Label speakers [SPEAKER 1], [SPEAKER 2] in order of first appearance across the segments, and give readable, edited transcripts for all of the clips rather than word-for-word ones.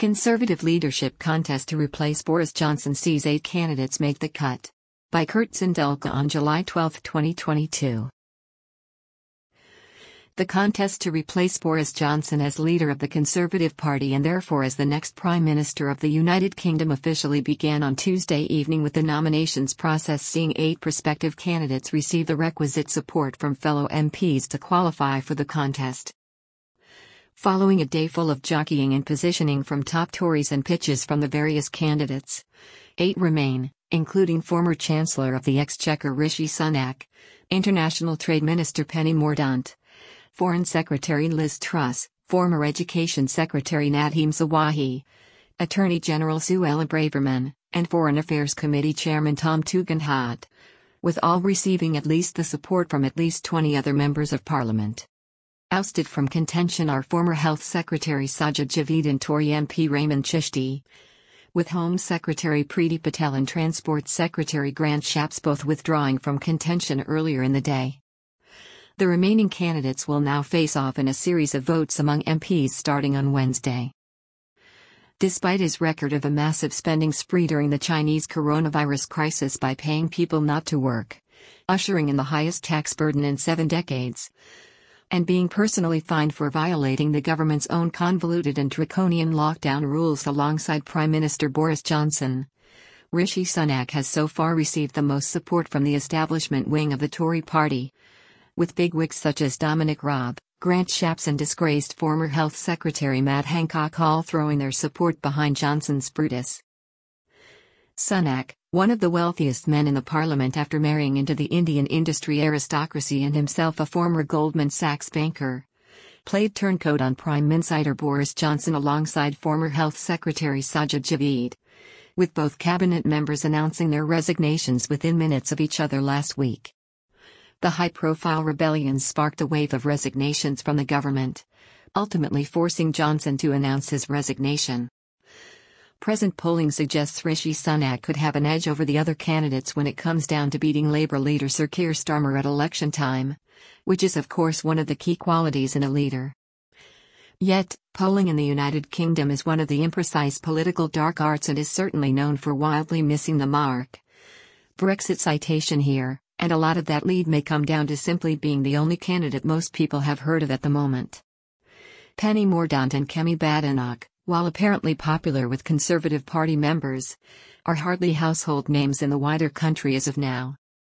[SPEAKER 1] Conservative leadership contest to replace Boris Johnson sees 8 candidates make the cut. By Kurt Zindulka on July 12, 2022. The contest to replace Boris Johnson as leader of the Conservative Party and therefore as the next Prime Minister of the United Kingdom officially began on Tuesday evening, with the nominations process seeing 8 prospective candidates receive the requisite support from fellow MPs to qualify for the contest. Following a day full of jockeying and positioning from top Tories and pitches from the various candidates, 8 remain, including former Chancellor of the Exchequer Rishi Sunak, International Trade Minister Penny Mordaunt, Foreign Secretary Liz Truss, former Education Secretary Nadhim Zawahi, Attorney General Suella Braverman, and Foreign Affairs Committee Chairman Tom Tugendhat, with all receiving at least the support from at least 20 other members of Parliament. Ousted from contention are former Health Secretary Sajid Javid and Tory MP Raymond Chishti, with Home Secretary Priti Patel and Transport Secretary Grant Shapps both withdrawing from contention earlier in the day. The remaining candidates will now face off in a series of votes among MPs starting on Wednesday. Despite his record of a massive spending spree during the Chinese coronavirus crisis by paying people not to work, ushering in the highest tax burden in 7 decades, and being personally fined for violating the government's own convoluted and draconian lockdown rules alongside Prime Minister Boris Johnson, Rishi Sunak has so far received the most support from the establishment wing of the Tory party, with bigwigs such as Dominic Raab, Grant Shapps and disgraced former Health Secretary Matt Hancock all throwing their support behind Johnson's Brutus. Sunak, one of the wealthiest men in the parliament after marrying into the Indian industry aristocracy and himself a former Goldman Sachs banker, played turncoat on Prime Minister Boris Johnson alongside former Health Secretary Sajid Javid, with both cabinet members announcing their resignations within minutes of each other last week. The high-profile rebellion sparked a wave of resignations from the government, ultimately forcing Johnson to announce his resignation. Present polling suggests Rishi Sunak could have an edge over the other candidates when it comes down to beating Labour leader Sir Keir Starmer at election time, which is of course one of the key qualities in a leader. Yet, polling in the United Kingdom is one of the imprecise political dark arts and is certainly known for wildly missing the mark. Brexit citation here. And a lot of that lead may come down to simply being the only candidate most people have heard of at the moment. Penny Mordaunt and Kemi Badenoch, while apparently popular with Conservative Party members, are hardly household names in the wider country as of now.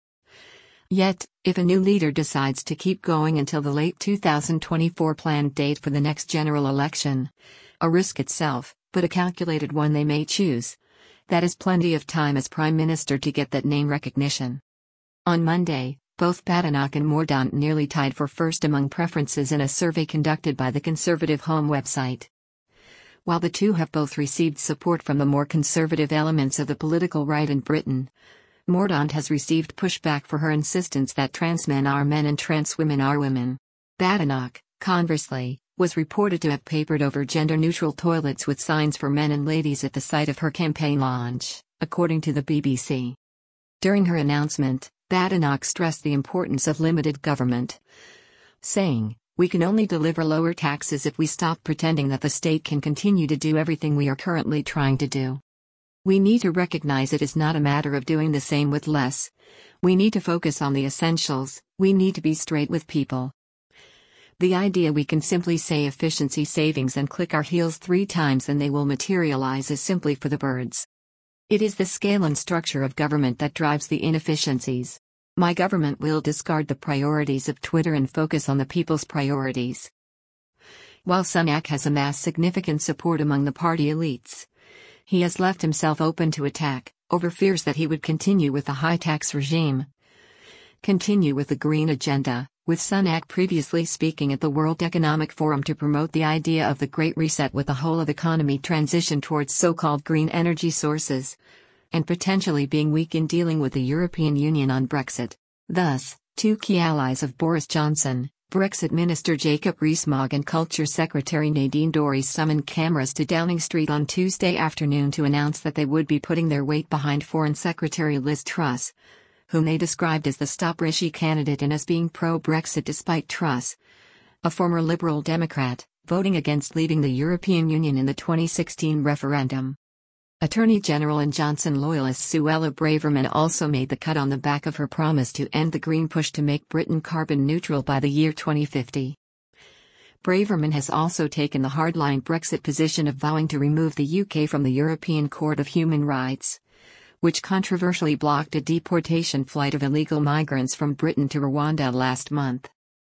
[SPEAKER 1] Yet, if a new leader decides to keep going until the late 2024 planned date for the next general election, a risk itself, but a calculated one they may choose, that is plenty of time as Prime Minister to get that name recognition. On Monday, both Badenoch and Mordaunt nearly tied for first among preferences in a survey conducted by the Conservative Home website. While the two have both received support from the more conservative elements of the political right in Britain, Mordaunt has received pushback for her insistence that trans men are men and trans women are women. Badenoch, conversely, was reported to have papered over gender-neutral toilets with signs for men and ladies at the site of her campaign launch, according to the BBC. During her announcement, Badenoch stressed the importance of limited government, saying, "We can only deliver lower taxes if we stop pretending that the state can continue to do everything we are currently trying to do. We need to recognize it is not a matter of doing the same with less. We need to focus on the essentials, we need to be straight with people. The idea we can simply say efficiency savings and click our heels 3 times and they will materialize is simply for the birds. It is the scale and structure of government that drives the inefficiencies. My government will discard the priorities of Twitter and focus on the people's priorities." While Sunak has amassed significant support among the party elites, he has left himself open to attack, over fears that he would continue with the high-tax regime. Continue with the green agenda, with Sunak previously speaking at the World Economic Forum to promote the idea of the Great Reset with the whole of economy transition towards so-called green energy sources, and potentially being weak in dealing with the European Union on Brexit. Thus, 2 key allies of Boris Johnson, Brexit Minister Jacob Rees-Mogg and Culture Secretary Nadine Dorries, summoned cameras to Downing Street on Tuesday afternoon to announce that they would be putting their weight behind Foreign Secretary Liz Truss, whom they described as the Stop Rishi candidate and as being pro-Brexit despite Truss, a former Liberal Democrat, voting against leaving the European Union in the 2016 referendum. Attorney General and Johnson loyalist Suella Braverman also made the cut on the back of her promise to end the Green push to make Britain carbon neutral by the year 2050. Braverman has also taken the hardline Brexit position of vowing to remove the UK from the European Court of Human Rights, which controversially blocked a deportation flight of illegal migrants from Britain to Rwanda last month.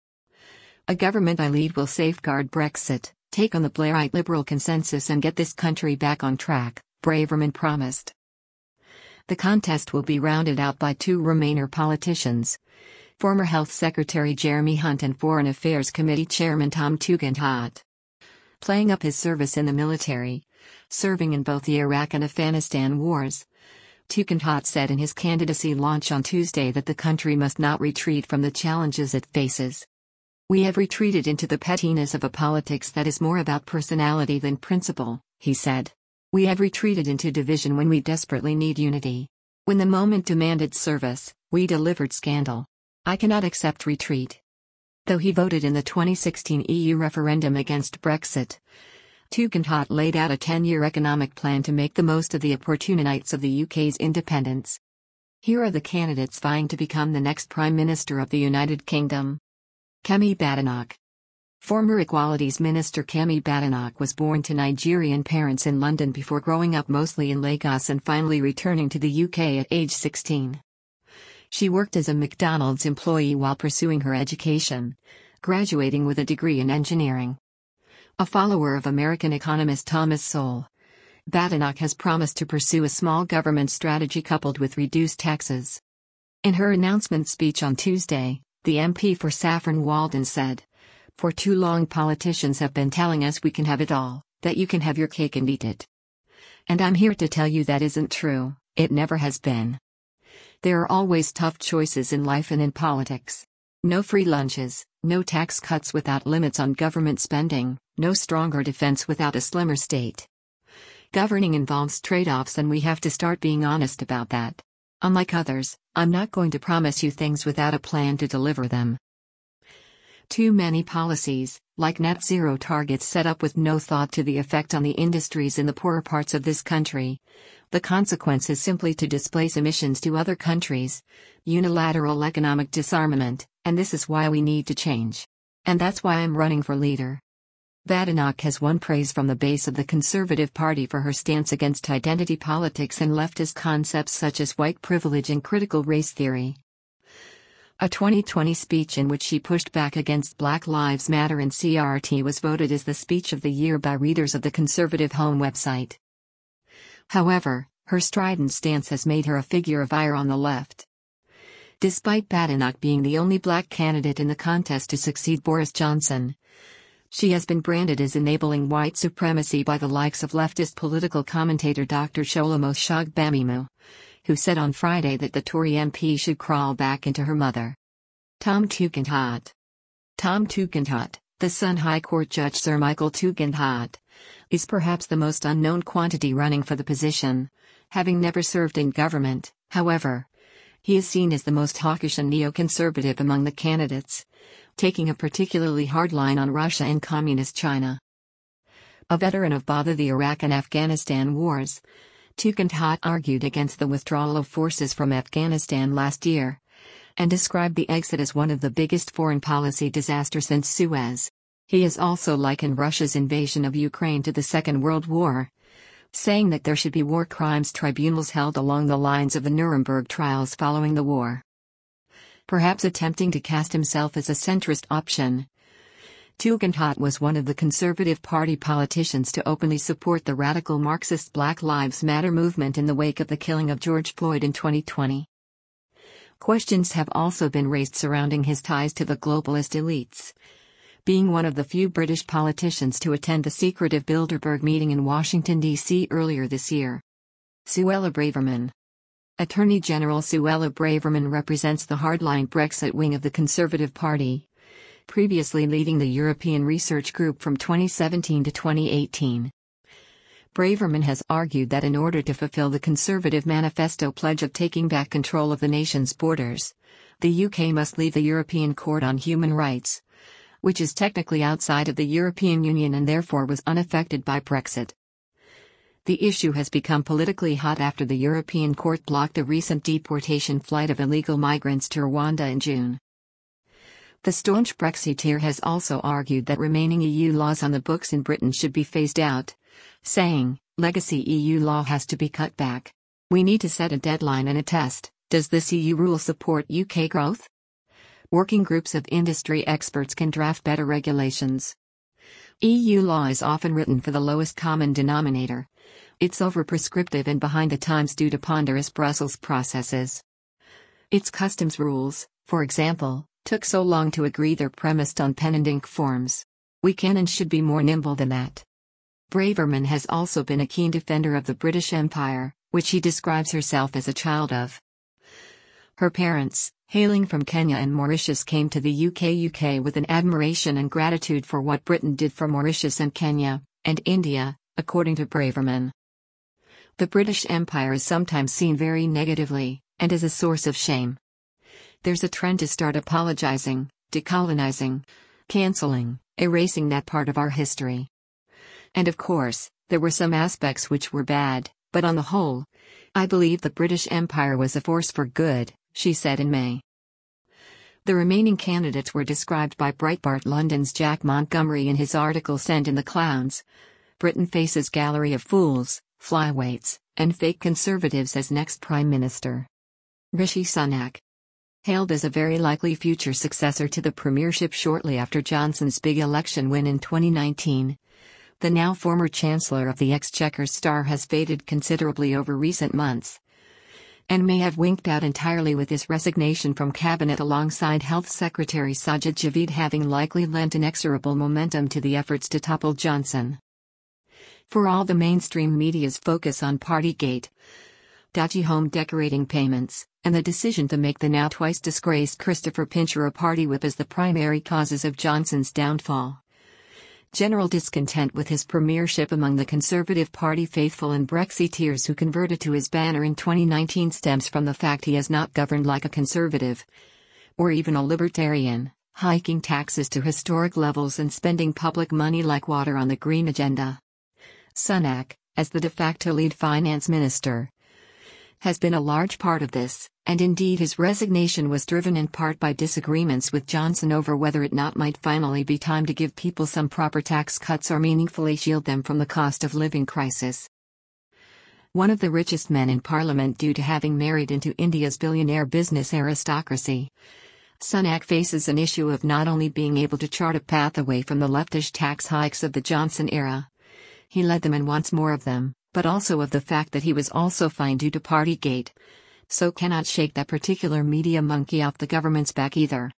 [SPEAKER 1] A government I lead will safeguard Brexit, take on the Blairite Liberal consensus and get this country back on track, Braverman promised. The contest will be rounded out by two Remainer politicians, former Health Secretary Jeremy Hunt and Foreign Affairs Committee Chairman Tom Tugendhat. Playing up his service in the military, serving in both the Iraq and Afghanistan wars, Tugendhat said in his candidacy launch on Tuesday that the country must not retreat from the challenges it faces. "We have retreated into the pettiness of a politics that is more about personality than principle," he said. "We have retreated into division when we desperately need unity. When the moment demanded service, we delivered scandal. I cannot accept retreat." Though he voted in the 2016 EU referendum against Brexit, Tugendhat laid out a 10-year economic plan to make the most of the opportunities of the UK's independence. Here are the candidates vying to become the next Prime Minister of the United Kingdom. Kemi Badenoch. Former Equalities Minister Kemi Badenoch was born to Nigerian parents in London before growing up mostly in Lagos and finally returning to the UK at age 16. She worked as a McDonald's employee while pursuing her education, graduating with a degree in engineering. A follower of American economist Thomas Sowell, Badenoch has promised to pursue a small government strategy coupled with reduced taxes. In her announcement speech on Tuesday, the MP for Saffron Walden said, "For too long politicians have been telling us we can have it all, that you can have your cake and eat it. And I'm here to tell you that isn't true, it never has been. There are always tough choices in life and in politics. No free lunches, no tax cuts without limits on government spending, no stronger defense without a slimmer state. Governing involves trade-offs and we have to start being honest about that. Unlike others, I'm not going to promise you things without a plan to deliver them." Too many policies, like net zero targets set up with no thought to the effect on the industries in the poorer parts of this country. The consequence is simply to displace emissions to other countries, unilateral economic disarmament, and this is why we need to change. And that's why I'm running for leader. Badenoch has won praise from the base of the Conservative Party for her stance against identity politics and leftist concepts such as white privilege and critical race theory. A 2020 speech in which she pushed back against Black Lives Matter and CRT was voted as the Speech of the Year by readers of the Conservative Home website. However, her strident stance has made her a figure of ire on the left. Despite Badenoch being the only black candidate in the contest to succeed Boris Johnson, she has been branded as enabling white supremacy by the likes of leftist political commentator Dr. Shola Moshogbamimu, who said on Friday that the Tory MP should crawl back into her mother. Tom Tugendhat. Tom Tugendhat, the son High Court Judge Sir Michael Tugendhat, is perhaps the most unknown quantity running for the position, having never served in government. However, he is seen as the most hawkish and neoconservative among the candidates, taking a particularly hard line on Russia and Communist China. A veteran of both the Iraq and Afghanistan wars, Tugendhat argued against the withdrawal of forces from Afghanistan last year, and described the exit as one of the biggest foreign policy disasters since Suez. He has also likened Russia's invasion of Ukraine to the Second World War, saying that there should be war crimes tribunals held along the lines of the Nuremberg trials following the war. Perhaps attempting to cast himself as a centrist option, Tugendhat was one of the Conservative Party politicians to openly support the radical Marxist Black Lives Matter movement in the wake of the killing of George Floyd in 2020. Questions have also been raised surrounding his ties to the globalist elites, being one of the few British politicians to attend the secretive Bilderberg meeting in Washington, D.C. earlier this year. Suella Braverman. Attorney General Suella Braverman represents the hardline Brexit wing of the Conservative Party, previously leading the European Research Group from 2017 to 2018. Braverman has argued that in order to fulfill the Conservative Manifesto pledge of taking back control of the nation's borders, the UK must leave the European Court on Human Rights, which is technically outside of the European Union and therefore was unaffected by Brexit. The issue has become politically hot after the European Court blocked a recent deportation flight of illegal migrants to Rwanda in June. The staunch Brexiteer has also argued that remaining EU laws on the books in Britain should be phased out, saying, "Legacy EU law has to be cut back. We need to set a deadline and a test. Does this EU rule support UK growth? Working groups of industry experts can draft better regulations." EU law is often written for the lowest common denominator. It's over-prescriptive and behind the times due to ponderous Brussels processes. Its customs rules, for example, took so long to agree they're premised on pen and ink forms. We can and should be more nimble than that. Braverman has also been a keen defender of the British Empire, which she describes herself as a child of. Her parents, hailing from Kenya and Mauritius, came to the UK with an admiration and gratitude for what Britain did for Mauritius and Kenya, and India, according to Braverman. The British Empire is sometimes seen very negatively, and as a source of shame. There's a trend to start apologizing, decolonizing, cancelling, erasing that part of our history. And of course, there were some aspects which were bad, but on the whole, I believe the British Empire was a force for good, she said in May. The remaining candidates were described by Breitbart London's Jack Montgomery in his article Send in the Clowns. Britain faces gallery of fools, flyweights, and fake conservatives as next Prime Minister. Rishi Sunak. Hailed as a very likely future successor to the premiership shortly after Johnson's big election win in 2019, the now former Chancellor of the Exchequer's star has faded considerably over recent months, and may have winked out entirely with his resignation from cabinet alongside Health Secretary Sajid Javid having likely lent inexorable momentum to the efforts to topple Johnson. For all the mainstream media's focus on Partygate, dodgy home decorating payments, and the decision to make the now twice disgraced Christopher Pincher a party whip as the primary causes of Johnson's downfall, general discontent with his premiership among the Conservative Party faithful and Brexiteers who converted to his banner in 2019 stems from the fact he has not governed like a conservative, or even a libertarian, hiking taxes to historic levels and spending public money like water on the green agenda. Sunak, as the de facto lead finance minister, has been a large part of this, and indeed his resignation was driven in part by disagreements with Johnson over whether it not might finally be time to give people some proper tax cuts or meaningfully shield them from the cost of living crisis. One of the richest men in Parliament due to having married into India's billionaire business aristocracy, Sunak faces an issue of not only being able to chart a path away from the leftish tax hikes of the Johnson era, he led them and wants more of them, but also of the fact that he was also fined due to Partygate, so cannot shake that particular media monkey off the government's back either.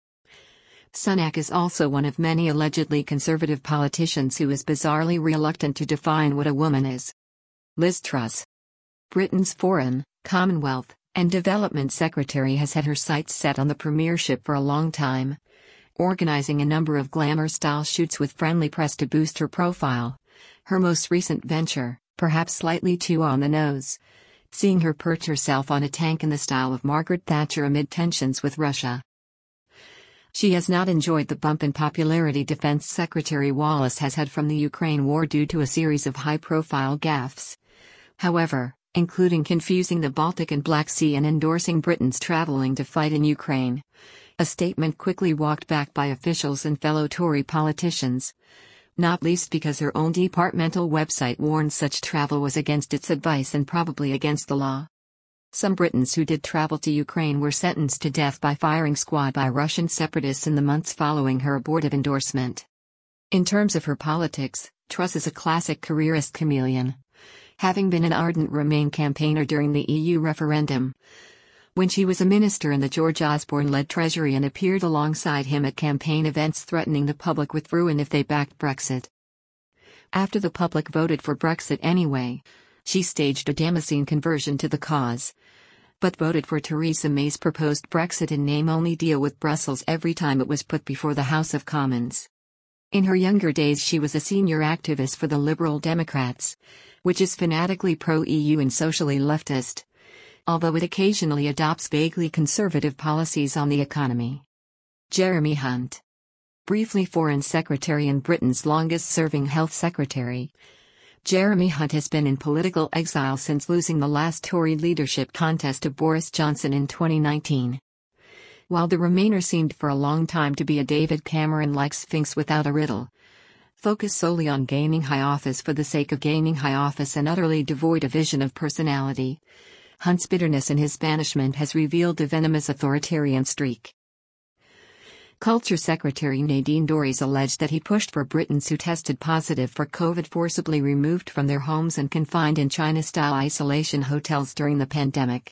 [SPEAKER 1] Sunak is also one of many allegedly conservative politicians who is bizarrely reluctant to define what a woman is. Liz Truss, Britain's Foreign, Commonwealth, and Development Secretary, has had her sights set on the premiership for a long time, organizing a number of glamour-style shoots with friendly press to boost her profile. Her most recent venture, perhaps slightly too on the nose, seeing her perch herself on a tank in the style of Margaret Thatcher amid tensions with Russia. She has not enjoyed the bump in popularity Defense Secretary Wallace has had from the Ukraine war due to a series of high-profile gaffes, however, including confusing the Baltic and Black Sea and endorsing Britain's traveling to fight in Ukraine, a statement quickly walked back by officials and fellow Tory politicians, not least because her own departmental website warned such travel was against its advice and probably against the law. Some Britons who did travel to Ukraine were sentenced to death by firing squad by Russian separatists in the months following her abortive endorsement. In terms of her politics, Truss is a classic careerist chameleon, having been an ardent Remain campaigner during the EU referendum, when she was a minister in the George Osborne-led Treasury and appeared alongside him at campaign events threatening the public with ruin if they backed Brexit. After the public voted for Brexit anyway, she staged a Damascene conversion to the cause, but voted for Theresa May's proposed Brexit in name-only deal with Brussels every time it was put before the House of Commons. In her younger days she was a senior activist for the Liberal Democrats, which is fanatically pro-EU and socially leftist, although it occasionally adopts vaguely conservative policies on the economy. Jeremy Hunt. Briefly Foreign Secretary and Britain's longest-serving Health Secretary, Jeremy Hunt has been in political exile since losing the last Tory leadership contest to Boris Johnson in 2019. While the Remainer seemed for a long time to be a David Cameron-like sphinx without a riddle, focused solely on gaining high office for the sake of gaining high office and utterly devoid of vision of personality, Hunt's bitterness in his banishment has revealed a venomous authoritarian streak. Culture Secretary Nadine Dorries alleged that he pushed for Britons who tested positive for COVID forcibly removed from their homes and confined in China-style isolation hotels during the pandemic.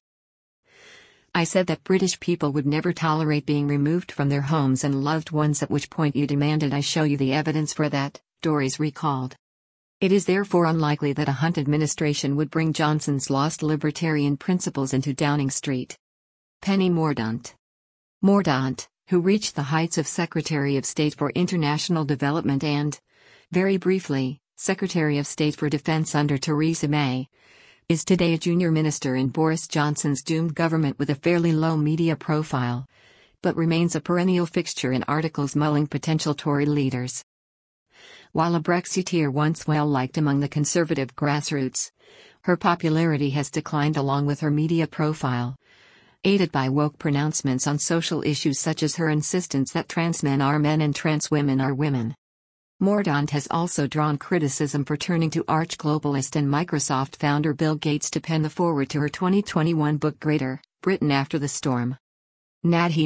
[SPEAKER 1] I said that British people would never tolerate being removed from their homes and loved ones, at which point you demanded I show you the evidence for that, Dorries recalled. It is therefore unlikely that a Hunt administration would bring Johnson's lost libertarian principles into Downing Street. Penny Mordaunt, who reached the heights of Secretary of State for International Development and, very briefly, Secretary of State for Defense under Theresa May, is today a junior minister in Boris Johnson's doomed government with a fairly low media profile, but remains a perennial fixture in articles mulling potential Tory leaders. While a Brexiteer once well-liked among the Conservative grassroots, her popularity has declined along with her media profile, aided by woke pronouncements on social issues such as her insistence that trans men are men and trans women are women. Mordaunt has also drawn criticism for turning to arch-globalist and Microsoft founder Bill Gates to pen the foreword to her 2021 book Greater Britain After the Storm. Nadhim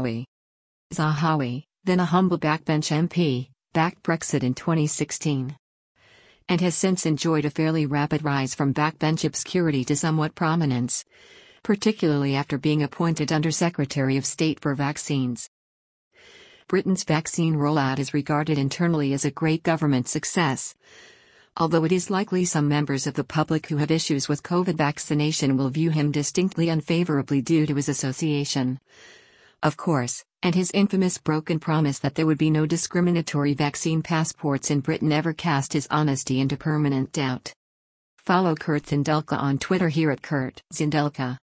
[SPEAKER 1] Zahawi, then a humble backbench MP, backed Brexit in 2016, and has since enjoyed a fairly rapid rise from backbench obscurity to somewhat prominence, particularly after being appointed Under-Secretary of State for Vaccines. Britain's vaccine rollout is regarded internally as a great government success, although it is likely some members of the public who have issues with COVID vaccination will view him distinctly unfavorably due to his association, of course, and his infamous broken promise that there would be no discriminatory vaccine passports in Britain ever cast his honesty into permanent doubt. Follow Kurt Zindelka on Twitter here at Kurt Zindelka.